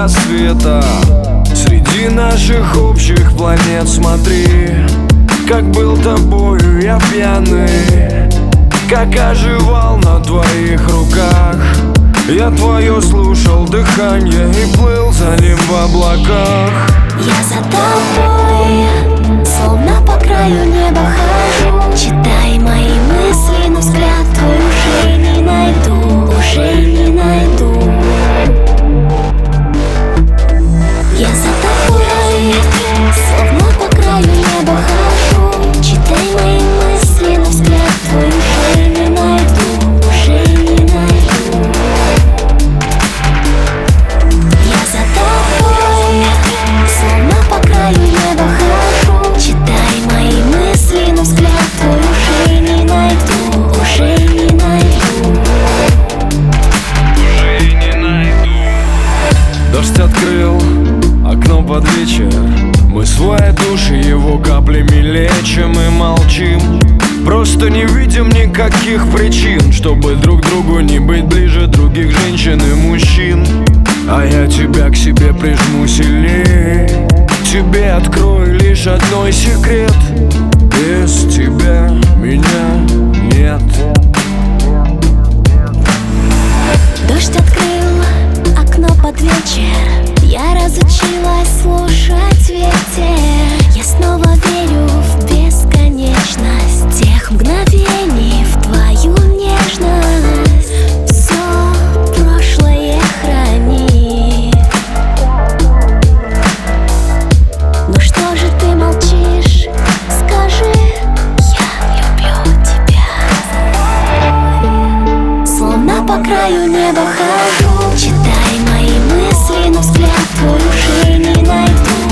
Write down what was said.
рассвета. Среди наших общих планет смотри, как был тобою я пьяный, как оживал на твоих руках. Я твое слушал дыхание и плыл за ним в облаках. Я за тобой, словно по краю неба хожу. Читай мои мысли, но взгляд твой уже не найду, уже не найду. Я за тобой, словно по краю неба хожу. Читай мои мысли, но взгляд твой уже не найду, уже не найду. Я за тобой, словно по краю неба хожу. Читай мои мысли, но взгляд твой уже не найду, уже не найду. Уже не найду. Дождь открыл окно под вечер. Мы свои души его каплями лечим и молчим. Просто не видим никаких причин, чтобы друг другу не быть ближе других женщин и мужчин. А я тебя к себе прижму сильнее, тебе открою лишь одной секрет: без тебя меня нет. Дождь открыл окно под вечер. Я разучилась слушать ветер. Я снова верю в бесконечность тех мгновений, в твою нежность. Все прошлое храни. Ну что же ты молчишь? Скажи, я люблю тебя. Словно по краю неба хожу. Читай мои мысли, но взгляд твой уже не найду.